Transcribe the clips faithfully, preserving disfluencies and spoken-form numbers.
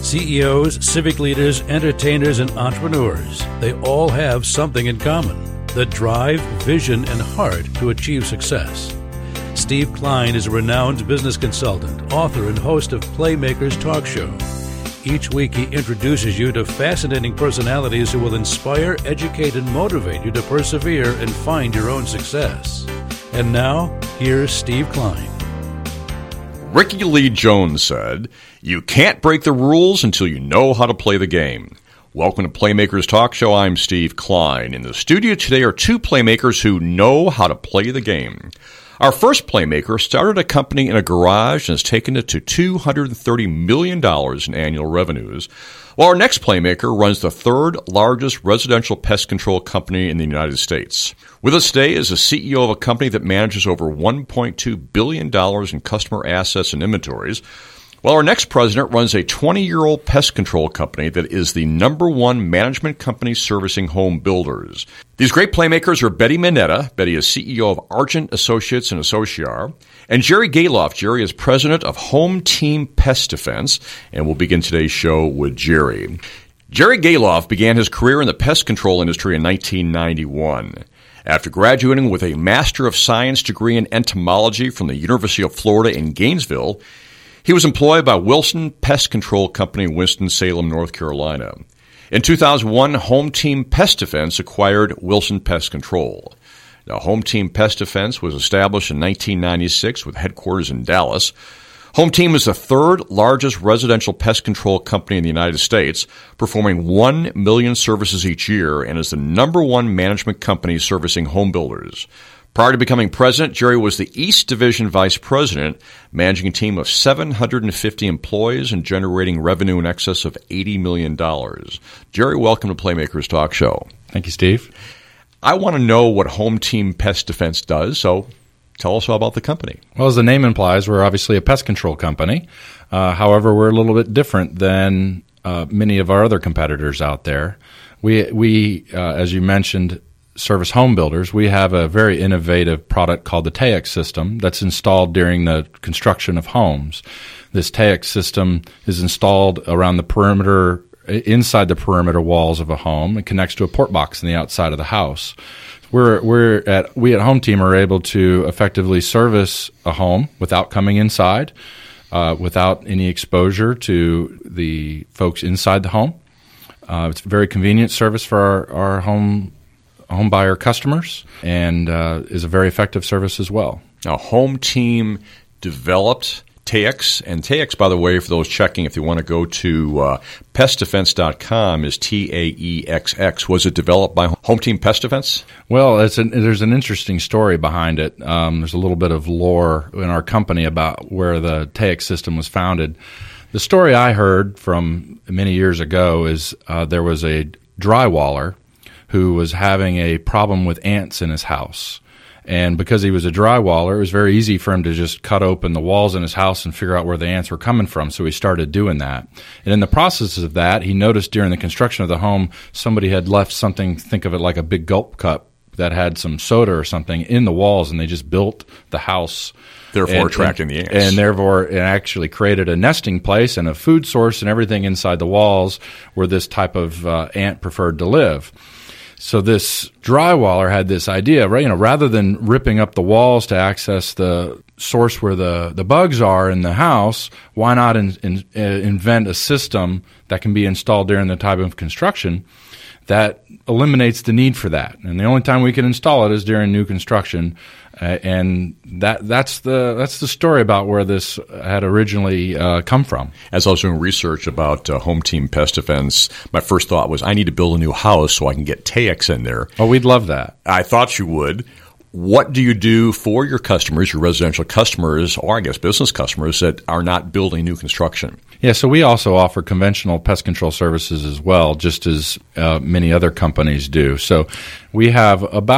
C E Os, civic leaders, entertainers, and entrepreneurs, they all have something in common: the drive, vision, and heart to achieve success. Steve Klein is a renowned business consultant, author, and host of Playmakers Talk Show. Each week he introduces you to fascinating personalities who will inspire, educate, and motivate you to persevere and find your own success. And now, here's Steve Klein. Ricky Lee Jones said, "You can't break the rules until you know how to play the game." Welcome to Playmakers Talk Show. I'm Steve Klein. In the studio today are two playmakers who know how to play the game. Our first playmaker started a company in a garage and has taken it to two hundred thirty million dollars in annual revenues, while our next playmaker runs the third largest residential pest control company in the United States. With us today is the C E O of a company that manages over one point two billion dollars in customer assets and inventories, while our next president runs a twenty-year-old pest control company that is the number one management company servicing home builders. These great playmakers are Betty Mineta. Betty is C E O of Argent Associates and Associar, and Jerry Gahlhoff. Jerry is president of Home Team Pest Defense, and we'll begin today's show with Jerry. Jerry Gahlhoff began his career in the pest control industry in nineteen ninety-one. After graduating with a Master of Science degree in entomology from the University of Florida in Gainesville, he was employed by Wilson Pest Control Company in Winston-Salem, North Carolina. In two thousand one, Home Team Pest Defense acquired Wilson Pest Control. Now, Home Team Pest Defense was established in nineteen ninety-six with headquarters in Dallas. Home Team is the third largest residential pest control company in the United States, performing one million services each year, and is the number one management company servicing home builders. Prior to becoming president, Jerry was the East Division Vice President, managing a team of seven hundred fifty employees and generating revenue in excess of eighty million dollars. Jerry, welcome to Playmakers Talk Show. Thank you, Steve. I want to know what Home Team Pest Defense does, so tell us all about the company. Well, as the name implies, we're obviously a pest control company. Uh, however, we're a little bit different than uh, many of our other competitors out there. We, we uh, as you mentioned, service home builders. We have a very innovative product called the Taexx system that's installed during the construction of homes. This Taexx system is installed around the perimeter, inside the perimeter walls of a home. It connects to a port box on the outside of the house. We're we're at we at Home Team are able to effectively service a home without coming inside, uh, without any exposure to the folks inside the home. Uh, it's a very convenient service for our, our home home buyer customers, and uh, is a very effective service as well. Now, Home Team developed Taexx, and Taexx, by the way, for those checking, if you want to go to uh, pest defense dot com, is T A E X X. Was it developed by Home Team Pest Defense? Well, it's an, there's an interesting story behind it. Um, there's a little bit of lore in our company about where the Taexx system was founded. The story I heard from many years ago is uh, there was a drywaller who was having a problem with ants in his house. And because he was a drywaller, it was very easy for him to just cut open the walls in his house and figure out where the ants were coming from. So he started doing that. And in the process of that, he noticed during the construction of the home, somebody had left something, think of it like a big gulp cup that had some soda or something in the walls, and they just built the house. Therefore and, attracting and, the ants. And therefore it actually created a nesting place and a food source and everything inside the walls where this type of uh, ant preferred to live. So this drywaller had this idea, right? You know, rather than ripping up the walls to access the source where the, the bugs are in the house, why not in, in, uh, invent a system that can be installed during the time of construction that eliminates the need for that? And the only time we can install it is during new construction. Uh, and that that's the that's the story about where this had originally uh, come from. As I was doing research about uh, Home Team Pest Defense, my first thought was I need to build a new house so I can get Taexx in there. Oh, we'd love that. I thought you would. What do you do for your customers, your residential customers, or I guess business customers that are not building new construction? Yeah, so we also offer conventional pest control services as well, just as uh, many other companies do. So we have about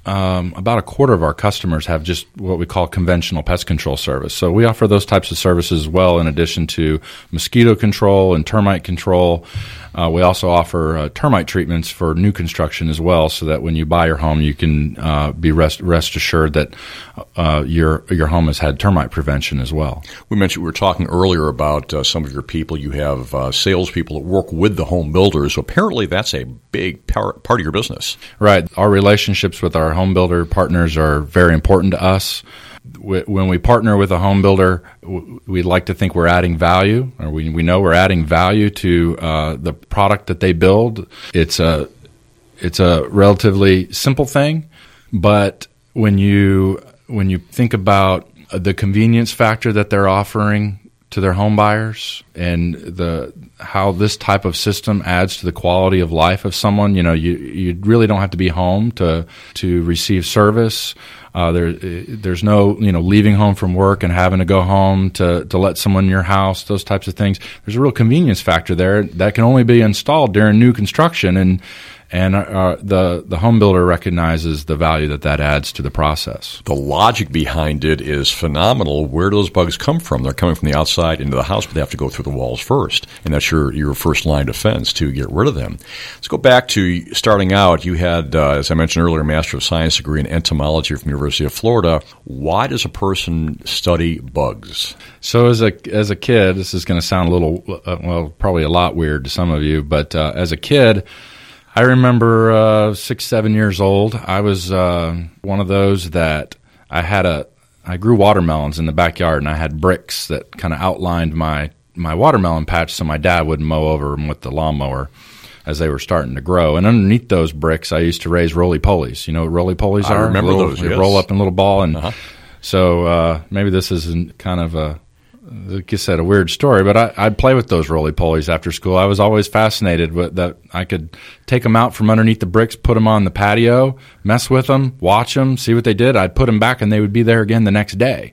um, about a quarter of our customers have just what we call conventional pest control service. So we offer those types of services as well, in addition to mosquito control and termite control. Uh, we also offer uh, termite treatments for new construction as well, so that when you buy your home, you can uh, be rest, rest assured that uh, your your home has had termite prevention as well. We mentioned we were talking earlier about uh, some of your people. You have uh, salespeople that work with the home builders. So apparently, that's a big part of your business. Right. Our relationships with our home builder partners are very important to us. When we partner with a home builder, we like to think we're adding value, or we, we know we're adding value to uh, the product that they build. It's a it's a relatively simple thing, but when you when you think about the convenience factor that they're offering to their home buyers, and the how this type of system adds to the quality of life of someone, you know, you you really don't have to be home to to receive service. Uh, there, there's no, you know, leaving home from work and having to go home to, to let someone in your house, those types of things. There's a real convenience factor there that can only be installed during new construction, and and uh, the the home builder recognizes the value that that adds to the process. The logic behind it is phenomenal. Where do those bugs come from? They're coming from the outside into the house, but they have to go through the walls first, and that's your your first line of defense to get rid of them. Let's go back to starting out. You had, uh, as I mentioned earlier, a Master of Science degree in entomology from the University of Florida. Why does a person study bugs? So as a as a kid, this is going to sound a little, uh, well, probably a lot weird to some of you, but uh, as a kid, I remember uh, six, seven years old. I was uh, one of those that I had a. I grew watermelons in the backyard, and I had bricks that kind of outlined my my watermelon patch, so my dad wouldn't mow over them with the lawnmower as they were starting to grow. And underneath those bricks, I used to raise roly-polies. You know what roly-polies are? I remember little, those. They yes. roll up in a little ball, and uh-huh. so uh, maybe this isn't kind of a. Like you said, a weird story, but I, I'd play with those roly-polies after school. I was always fascinated with that. I could take them out from underneath the bricks, put them on the patio, mess with them, watch them, see what they did. I'd put them back, and they would be there again the next day.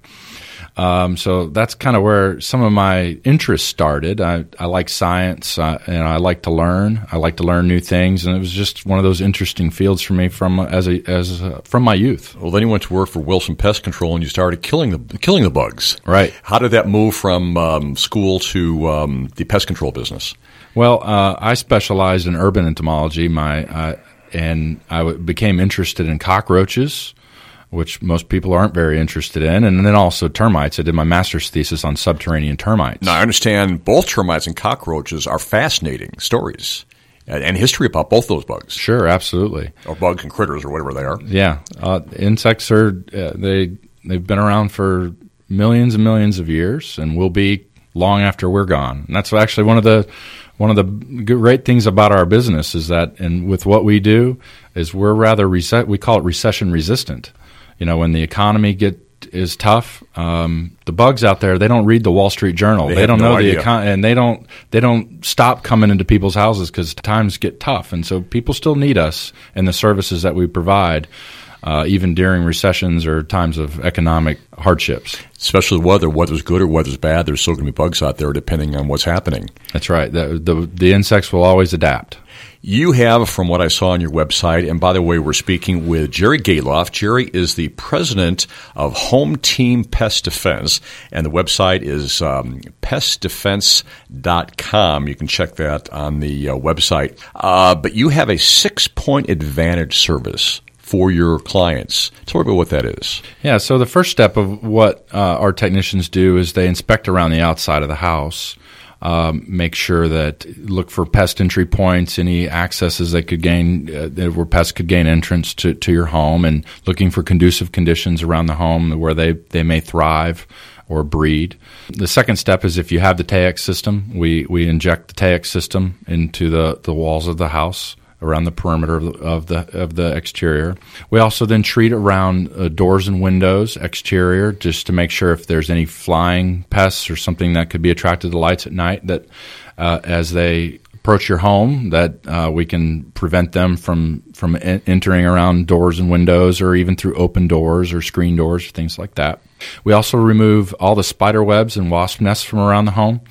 Um, so that's kind of where some of my interests started. I, I like science, uh, and I like to learn. I like to learn new things, and it was just one of those interesting fields for me from as a as a, from my youth. Well, then you went to work for Wilson Pest Control, and you started killing the killing the bugs. Right. How did that move from um, school to um, the pest control business? Well, uh, I specialized in urban entomology, my uh, and I w- became interested in cockroaches, which most people aren't very interested in, and then also termites. I did my master's thesis on subterranean termites. Now, I understand both termites and cockroaches are fascinating stories and history about both those bugs. Sure, absolutely. Or bugs and critters or whatever they are. Yeah. Uh, insects are, uh, they, they've been around for millions and millions of years and will be long after we're gone. And that's actually one of the one of the great things about our business is that, and with what we do, is we're rather, rece- we call it recession resistant. You know, when the economy get is tough, um, the bugs out there, they don't read the Wall Street Journal. They, they don't no know idea. the econ- and they don't they don't stop coming into people's houses because times get tough, and so people still need us and the services that we provide, uh, even during recessions or times of economic hardships. Especially weather, weather's good or weather's bad. There's still going to be bugs out there depending on what's happening. That's right. The the, the insects will always adapt. You have, from what I saw on your website, and by the way, we're speaking with Jerry Galoff. Jerry is the president of Home Team Pest Defense, and the website is um, pest defense dot com. You can check that on the uh, website. Uh, but you have a six-point advantage service for your clients. Tell me about what that is. Yeah, so the first step of what uh, our technicians do is they inspect around the outside of the house. Um, make sure that look for pest entry points, any accesses that could gain uh, where pests could gain entrance to, to your home, and looking for conducive conditions around the home where they, they may thrive or breed. The second step is if you have the Taexx system, we, we inject the Taexx system into the, the walls of the house around the perimeter of the, of the of the exterior. We also then treat around uh, doors and windows, exterior, just to make sure if there's any flying pests or something that could be attracted to lights at night, that uh, as they approach your home, that uh, we can prevent them from from en- entering around doors and windows, or even through open doors or screen doors, things like that. We also remove all the spider webs and wasp nests from around the home.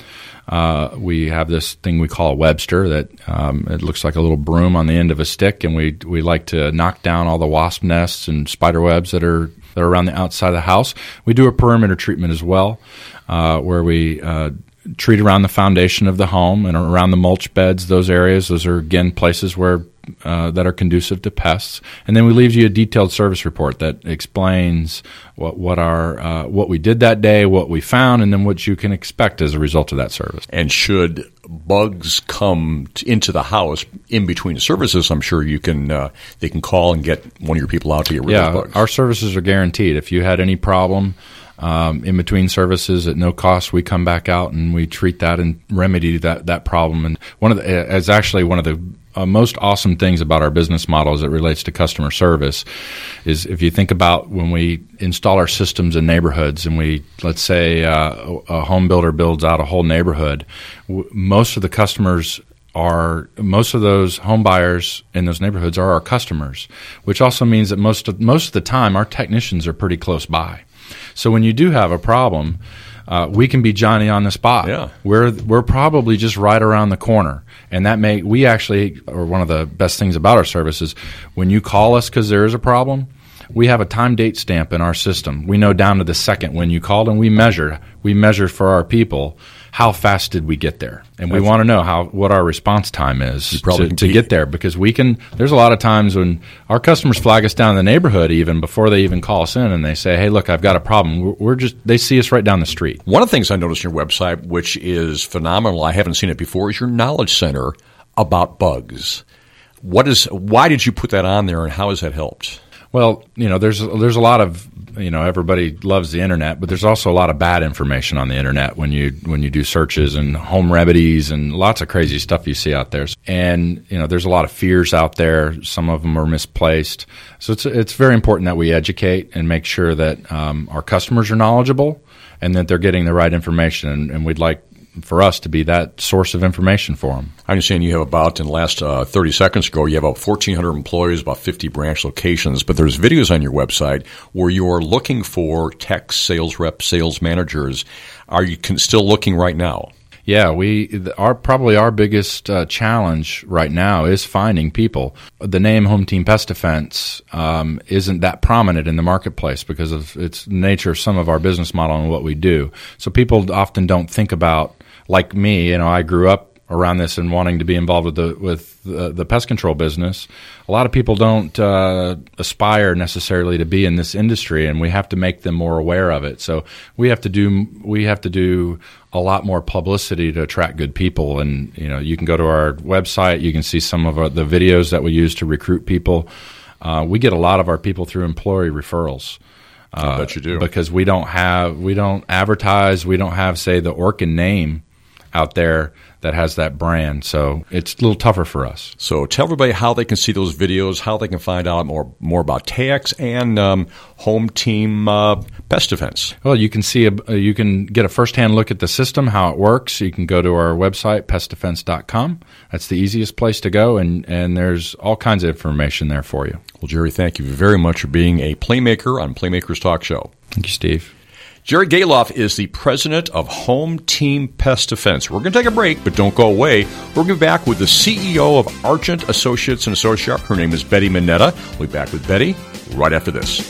Uh, we have this thing we call a Webster that um, it looks like a little broom on the end of a stick, and we we like to knock down all the wasp nests and spider webs that are that are around the outside of the house. We do a perimeter treatment as well, uh, where we uh, treat around the foundation of the home and around the mulch beds. Those areas, those are again places where uh, that are conducive to pests. And then we leave you a detailed service report that explains what what our uh, what we did that day, what we found, and then what you can expect as a result of that service. And should bugs come t- into the house in between services, I'm sure you can uh, they can call and get one of your people out to get rid yeah, of bugs. Our services are guaranteed. If you had any problem Um, in between services at no cost, we come back out and we treat that and remedy that, that problem. And one of the, it's actually one of the uh, most awesome things about our business model as it relates to customer service is if you think about when we install our systems in neighborhoods and we, let's say uh, a home builder builds out a whole neighborhood, w- most of the customers are most of those home buyers in those neighborhoods are our customers, which also means that most of, most of the time our technicians are pretty close by. So when you do have a problem, uh, we can be Johnny on the spot. Yeah. We're we're probably just right around the corner, and that may we actually or one of the best things about our service is when you call us because there is a problem, we have a time date stamp in our system. We know down to the second when you called, and we measure we measure for our people how fast did we get there, and we want to know how what our response time is to, to get there, because we can. There's a lot of times when our customers flag us down in the neighborhood even before they even call us in, and they say, "Hey, look, I've got a problem." We're just they see us right down the street. One of the things I noticed on your website, which is phenomenal, I haven't seen it before, is your knowledge center about bugs. What is? Why did you put that on there, and how has that helped? Well, you know, there's there's a lot of, you know, everybody loves the internet, but there's also a lot of bad information on the internet when you when you do searches and home remedies and lots of crazy stuff you see out there. And, you know, there's a lot of fears out there. Some of them are misplaced. So it's it's very important that we educate and make sure that um, our customers are knowledgeable and that they're getting the right information. And, and we'd like for us to be that source of information for them. I understand you have about, in the last uh, thirty seconds ago, you have about fourteen hundred employees, about fifty branch locations, but there's videos on your website where you are looking for techs, sales reps, sales managers. Are you can, still looking right now? Yeah, we our probably our biggest uh, challenge right now is finding people. The name Home Team Pest Defense um, isn't that prominent in the marketplace because of its nature of some of our business model and what we do. So people often don't think about, like me, you know, I grew up around this and wanting to be involved with the with the, the pest control business. A lot of people don't uh, aspire necessarily to be in this industry, and we have to make them more aware of it. So we have to do we have to do a lot more publicity to attract good people. And you know, you can go to our website, you can see some of our, the videos that we use to recruit people. Uh, we get a lot of our people through employee referrals. Uh, I bet you do, because we don't have we don't advertise. We don't have, say, the Orkin name out there that has that brand, so it's a little tougher for us. So tell everybody how they can see those videos, how they can find out more more about Taexx and um, Home Team uh, Pest Defense. Well, you can see a, you can get a firsthand look at the system, how it works. You can go to our website, pest defense dot com. That's the easiest place to go, and, and there's all kinds of information there for you. Well, Jerry, thank you very much for being a Playmaker on Playmakers Talk Show. Thank you, Steve. Jerry Gahlhoff is the president of Home Team Pest Defense. We're going to take a break, but don't go away. We're going to be back with the C E O of Argent Associates and Associates. Her name is Betty Mineta. We'll be back with Betty right after this.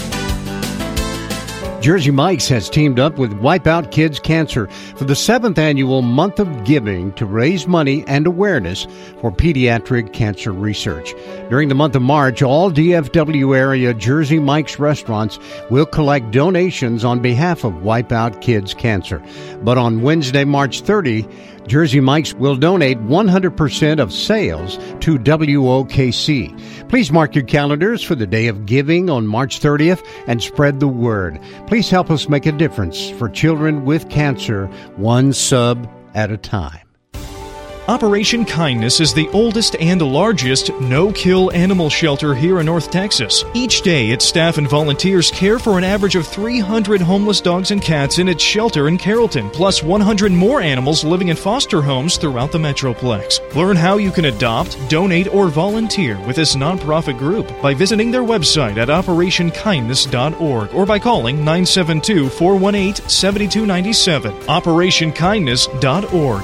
Jersey Mike's has teamed up with Wipe Out Kids Cancer for the seventh annual Month of Giving to raise money and awareness for pediatric cancer research. During the month of March, all D F W area Jersey Mike's restaurants will collect donations on behalf of Wipe Out Kids Cancer. But on Wednesday, March thirtieth, Jersey Mike's will donate one hundred percent of sales to W O K C. Please mark your calendars for the Day of Giving on March thirtieth and spread the word. Please help us make a difference for children with cancer, one sub at a time. Operation Kindness is the oldest and largest no-kill animal shelter here in North Texas. Each day, its staff and volunteers care for an average of three hundred homeless dogs and cats in its shelter in Carrollton, plus one hundred more animals living in foster homes throughout the Metroplex. Learn how you can adopt, donate, or volunteer with this nonprofit group by visiting their website at operation kindness dot org or by calling nine seven two, four one eight, seven two nine seven. operation kindness dot org.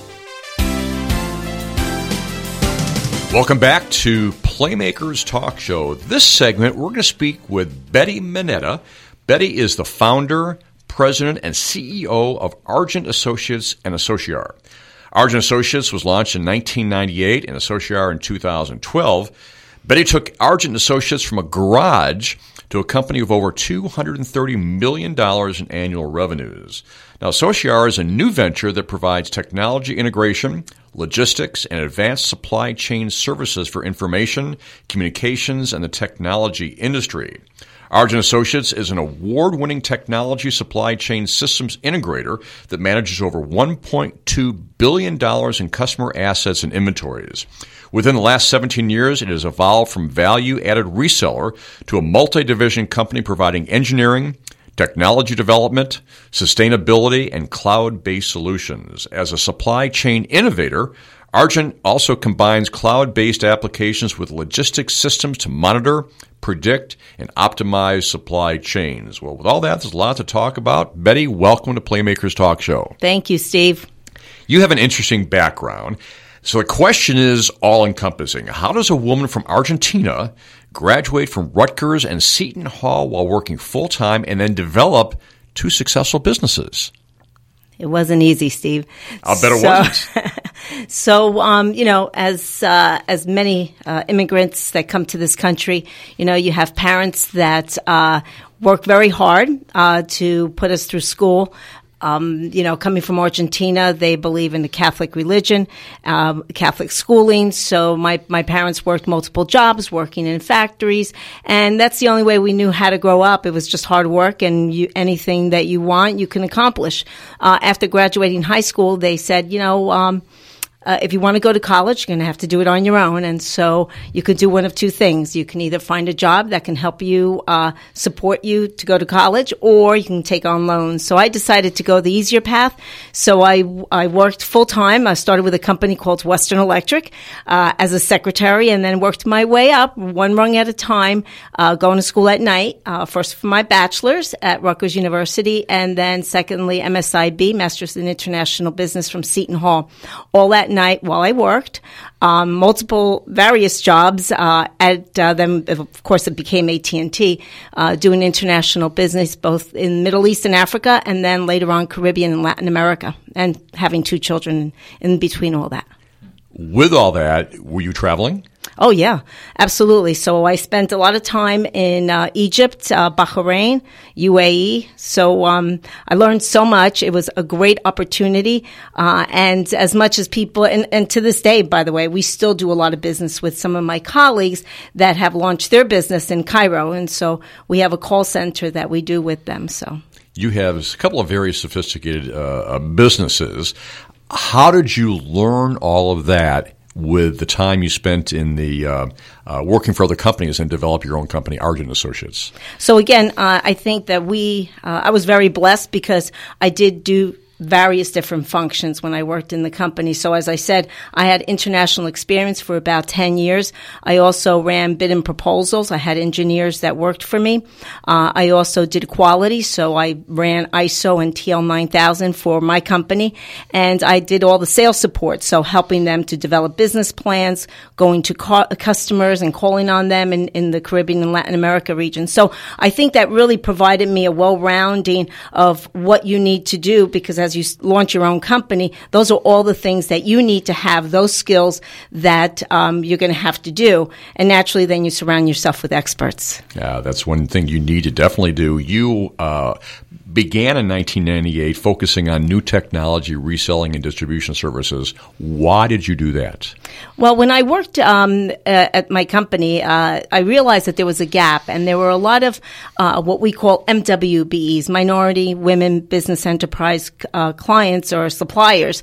Welcome back to Playmakers Talk Show. This segment, we're going to speak with Betty Mineta. Betty is the founder, president, and C E O of Argent Associates and Associar. Argent Associates was launched in nineteen ninety-eight and Associar in two thousand twelve. Betty took Argent Associates from a garage to a company of over two hundred thirty million dollars in annual revenues. Now, Associar is a new venture that provides technology integration, logistics, and advanced supply chain services for information, communications, and the technology industry. Argent Associates is an award-winning technology supply chain systems integrator that manages over one point two billion dollars in customer assets and inventories. Within the last seventeen years, it has evolved from value-added reseller to a multi-division company providing engineering, technology development, sustainability, and cloud-based solutions. As a supply chain innovator, Argent also combines cloud-based applications with logistics systems to monitor, predict, and optimize supply chains. Well, with all that, there's a lot to talk about. Betty, welcome to Playmakers Talk Show. Thank you, Steve. You have an interesting background. So the question is all-encompassing. How does a woman from Argentina graduate from Rutgers and Seton Hall while working full-time and then develop two successful businesses? It wasn't easy, Steve. I'll bet it so, wasn't. so, um, you know, as uh, as many uh, immigrants that come to this country, you know, you have parents that uh, work very hard uh, to put us through school. Um, you know, coming from Argentina, they believe in the Catholic religion, um, Catholic schooling. So my, my parents worked multiple jobs, working in factories, and that's the only way we knew how to grow up. It was just hard work, and you, anything that you want, you can accomplish. Uh, after graduating high school, they said, you know, um, Uh, if you want to go to college, you're going to have to do it on your own. And so you could do one of two things. You can either find a job that can help you, uh, support you to go to college, or you can take on loans. So I decided to go the easier path. So I, I worked full time. I started with a company called Western Electric, uh, as a secretary, and then worked my way up one rung at a time, uh, going to school at night, uh, first for my bachelor's at Rutgers University, and then secondly, M S I B, Master's in International Business from Seton Hall. All that night while I worked, um, multiple various jobs uh, at uh, them. Of course, it became A T and T, uh, doing international business both in Middle East and Africa, and then later on Caribbean and Latin America, and having two children in between all that. With all that, were you traveling? Oh, yeah, absolutely. So I spent a lot of time in uh, Egypt, uh, Bahrain, U A E. So um, I learned so much. It was a great opportunity. Uh, and as much as people, and, and to this day, by the way, we still do a lot of business with some of my colleagues that have launched their business in Cairo. And so we have a call center that we do with them. So you have a couple of very sophisticated uh, businesses. How did you learn all of that with the time you spent in the uh, uh, working for other companies and develop your own company, Argent Associates? So again, uh, I think that we, uh, I was very blessed because I did do various different functions when I worked in the company. So as I said, I had international experience for about ten years. I also ran bid and proposals. I had engineers that worked for me. Uh, I also did quality. So I ran I S O and T L nine thousand for my company. And I did all the sales support. So helping them to develop business plans, going to ca- customers and calling on them in, in the Caribbean and Latin America region. So I think that really provided me a well-rounding of what you need to do, because as you launch your own company, those are all the things that you need to have, those skills that um, you're going to have to do. And naturally, then you surround yourself with experts. Yeah, that's one thing you need to definitely do. You uh, began in nineteen ninety-eight focusing on new technology, reselling, and distribution services. Why did you do that? Well, when I worked um, uh, at my company, uh, I realized that there was a gap, and there were a lot of uh, what we call M W B Es, minority women business enterprise uh, clients or suppliers.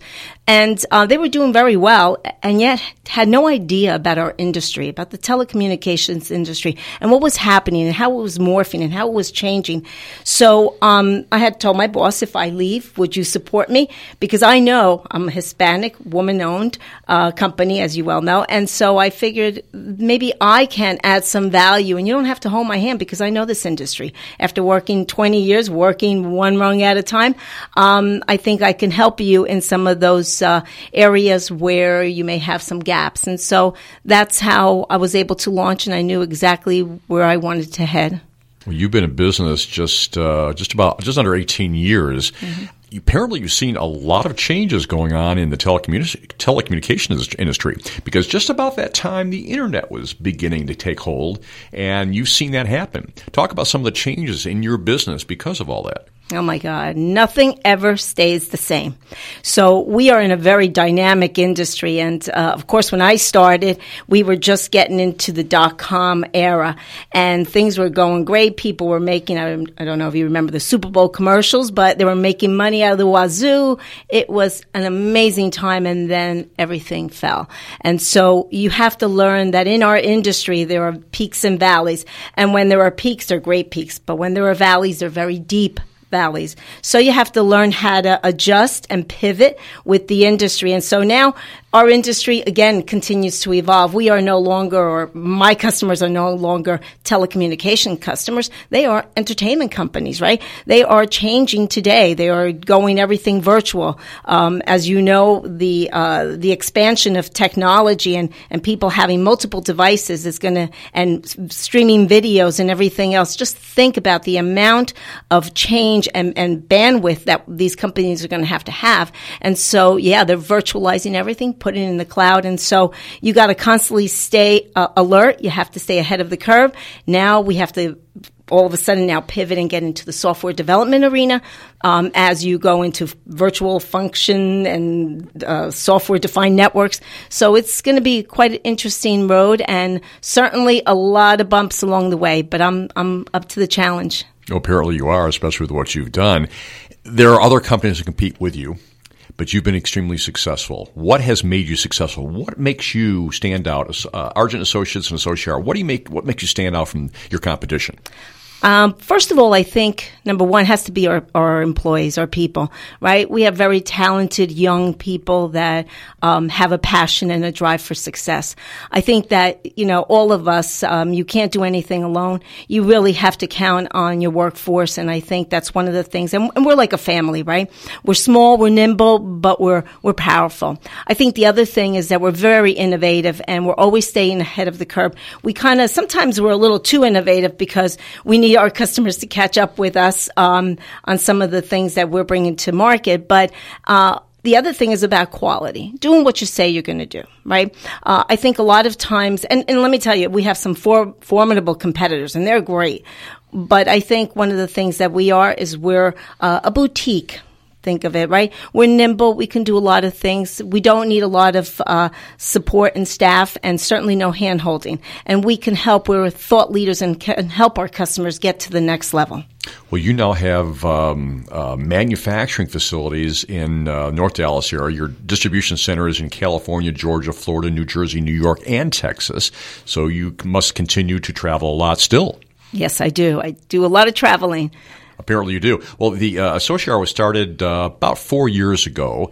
And uh, they were doing very well, and yet had no idea about our industry, about the telecommunications industry, and what was happening, and how it was morphing, and how it was changing. So um, I had told my boss, if I leave, would you support me? Because I know I'm a Hispanic, woman-owned uh, company, as you well know, and so I figured maybe I can add some value, and you don't have to hold my hand because I know this industry. After working twenty years, working one rung at a time, um, I think I can help you in some of those uh, areas where you may have some gaps. And so that's how I was able to launch, and I knew exactly where I wanted to head. Well, you've been in business just uh, just about just under eighteen years. Mm-hmm. Apparently, you've seen a lot of changes going on in the telecommunic- telecommunications industry, because just about that time, the internet was beginning to take hold, and you've seen that happen. Talk about some of the changes in your business because of all that. Oh, my God. Nothing ever stays the same. So we are in a very dynamic industry. And, uh, of course, when I started, we were just getting into the dot-com era, and things were going great. People were making, I, I don't know if you remember the Super Bowl commercials, but they were making money out of the wazoo. It was an amazing time, and then everything fell. And so you have to learn that in our industry, there are peaks and valleys. And when there are peaks, they're great peaks. But when there are valleys, they're very deep valleys. So you have to learn how to adjust and pivot with the industry. And so now our industry, again, continues to evolve. We are no longer, or my customers are no longer telecommunication customers. They are entertainment companies, right? They are changing today. They are going everything virtual. Um, as you know, the uh, the expansion of technology and, and people having multiple devices is going to, and streaming videos and everything else. Just think about the amount of change and, and bandwidth that these companies are going to have to have. And so, yeah, they're virtualizing everything, putting it in the cloud. And so you got to constantly stay uh, alert. You have to stay ahead of the curve. Now we have to all of a sudden now pivot and get into the software development arena um, as you go into virtual function and uh, software-defined networks. So it's going to be quite an interesting road, and certainly a lot of bumps along the way, but I'm I'm up to the challenge. Well, apparently you are, especially with what you've done. There are other companies that compete with you, but you've been extremely successful. What has made you successful? What makes you stand out? Uh, Argent Associates and Associar, what do you make? What makes you stand out from your competition? Um, first of all, I think number one has to be our, our employees, our people, right? We have very talented young people that um, have a passion and a drive for success. I think that, you know, all of us, um, you can't do anything alone. You really have to count on your workforce, and I think that's one of the things. And, and we're like a family, right? We're small, we're nimble, but we're we're powerful. I think the other thing is that we're very innovative, and we're always staying ahead of the curve. We kind of sometimes we're a little too innovative because we need our customers to catch up with us um, on some of the things that we're bringing to market. But uh, the other thing is about quality, doing what you say you're going to do, right? Uh, I think a lot of times, and, and let me tell you, we have some for, formidable competitors, and they're great. But I think one of the things that we are is we're uh, a boutique. Think of it, right? We're nimble. We can do a lot of things. We don't need a lot of uh, support and staff, and certainly no hand-holding. And we can help. We're thought leaders and can help our customers get to the next level. Well, you now have um, uh, manufacturing facilities in uh, North Dallas area. Your distribution center is in California, Georgia, Florida, New Jersey, New York, and Texas. So you must continue to travel a lot still. Yes, I do. I do a lot of traveling. Apparently you do. Well, the uh, Associar was started uh, about four years ago,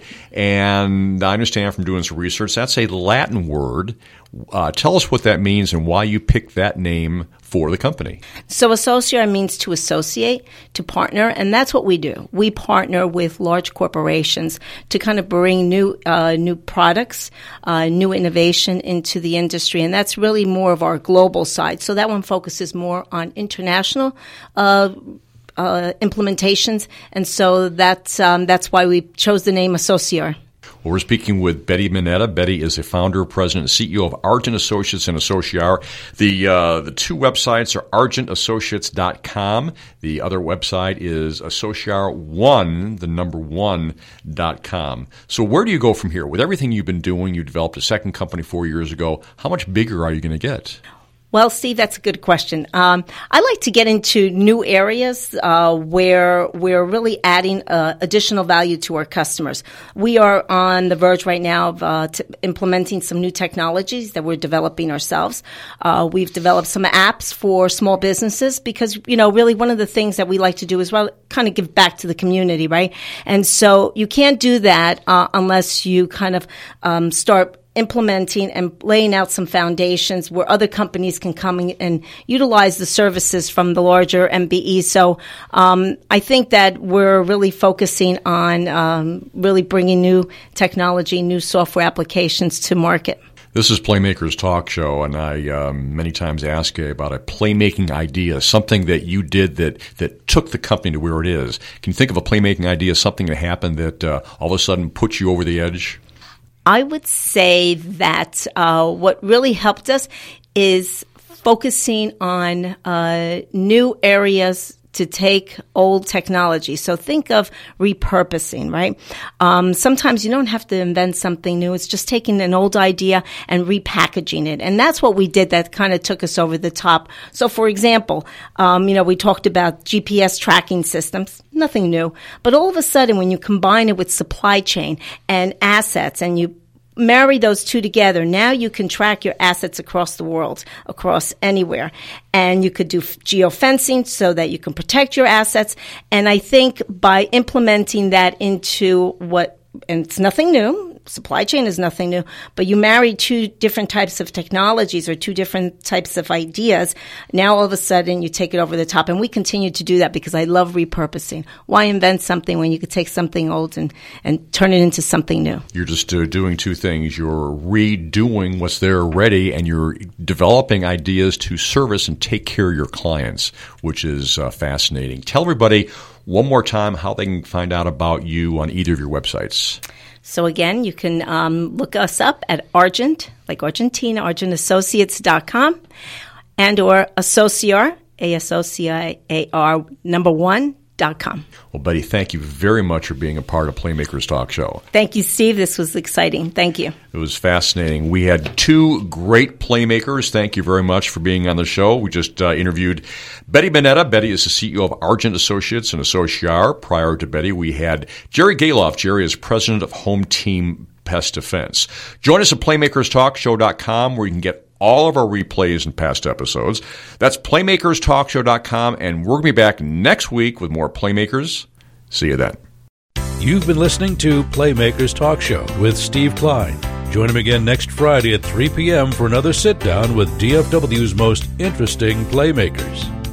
and I understand from doing some research, that's a Latin word. Uh, tell us what that means and why you picked that name for the company. So Associar means to associate, to partner, and that's what we do. We partner with large corporations to kind of bring new uh, new products, uh, new innovation into the industry, and that's really more of our global side. So that one focuses more on international uh Uh, implementations, and so that's um, that's why we chose the name Associar. Well, we're speaking with Betty Mineta. Betty is the founder, president, and C E O of Argent Associates and Associar. The uh, the two websites are argent associates dot com. The other website is associar one, the number one, dot com. So where do you go from here? With everything you've been doing, you developed a second company four years ago. How much bigger are you going to get? Well, Steve, that's a good question. Um, I like to get into new areas uh, where we're really adding uh, additional value to our customers. We are on the verge right now of uh, t- implementing some new technologies that we're developing ourselves. Uh, we've developed some apps for small businesses because, you know, really one of the things that we like to do is, well, kind of give back to the community, right? And so you can't do that uh, unless you kind of um, start implementing and laying out some foundations where other companies can come in and utilize the services from the larger M B Es. So um, I think that we're really focusing on um, really bringing new technology, new software applications to market. This is Playmakers Talk Show, and I um, many times ask you about a playmaking idea, something that you did that, that took the company to where it is. Can you think of a playmaking idea, something that happened that uh, all of a sudden put you over the edge? I would say that uh, what really helped us is focusing on uh, new areas to take old technology. So think of repurposing, right? Um, sometimes you don't have to invent something new. It's just taking an old idea and repackaging it. And that's what we did that kind of took us over the top. So for example, um, you know, we talked about G P S tracking systems, nothing new. But all of a sudden, when you combine it with supply chain and assets and you marry those two together, now you can track your assets across the world, across anywhere. And you could do geofencing so that you can protect your assets. And I think by implementing that into what, and it's nothing new, supply chain is nothing new, but you marry two different types of technologies or two different types of ideas, now all of a sudden you take it over the top. And we continue to do that because I love repurposing. Why invent something when you could take something old and, and turn it into something new? You're just uh, doing two things. You're redoing what's there already, and you're developing ideas to service and take care of your clients, which is uh, fascinating. Tell everybody one more time how they can find out about you on either of your websites. So again, you can um, look us up at Argent, like Argentina, argent associates dot com, and or Associar, A S O C I A R, number one, dot com. Well, Betty, thank you very much for being a part of Playmakers Talk Show. Thank you, Steve. This was exciting. Thank you. It was fascinating. We had two great playmakers. Thank you very much for being on the show. We just uh, interviewed Betty Bonetta. Betty is the C E O of Argent Associates and Associar. Prior to Betty, we had Jerry Galoff. Jerry is president of Home Team Pest Defense. Join us at playmakers talk show dot com where you can get all of our replays and past episodes. That's playmakers talk show dot com, and we're going to be back next week with more Playmakers. See you then. You've been listening to Playmakers Talk Show with Steve Klein. Join him again next Friday at three p.m. for another sit-down with D F W's most interesting playmakers.